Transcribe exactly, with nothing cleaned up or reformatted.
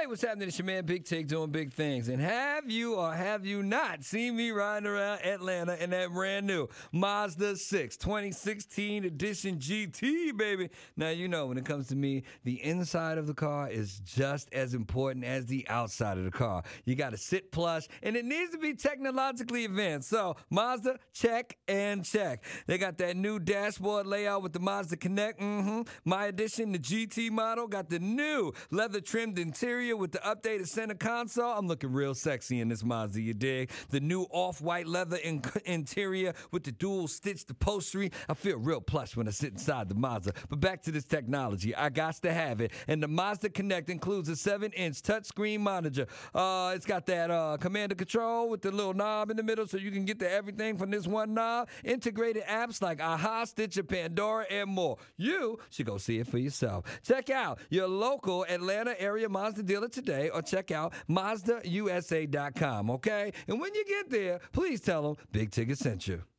what's happening? It's your man Big Tig doing big things. And have you or have you not seen me riding around Atlanta in that brand new Mazda six twenty sixteen edition G T, baby? Now, you know, when it comes to me, the inside of the car is just as important as the outside of the car. You got to sit plush, and it needs to be technologically advanced. So, Mazda, check and check. They got that new dashboard layout with the Mazda Connect. Mm-hmm. My edition, the G T model, got the new leather-trimmed interior with the updated center console. I'm looking real sexy in this Mazda, you dig? The new off-white leather in- interior with the dual-stitched upholstery. I feel real plush when I sit inside the Mazda. But back to this technology. I got to have it. And the Mazda Connect includes a seven inch touchscreen monitor. Uh, it's got that uh, commander control with the little knob in the middle so you can get to everything from this one knob. Integrated apps like Aha, Stitcher, Pandora, and more. You should go see it for yourself. Check out your local Atlanta area Mazda dealer today or check out Mazda U S A dot com, okay? And when you get there, please tell them Big Ticket sent you.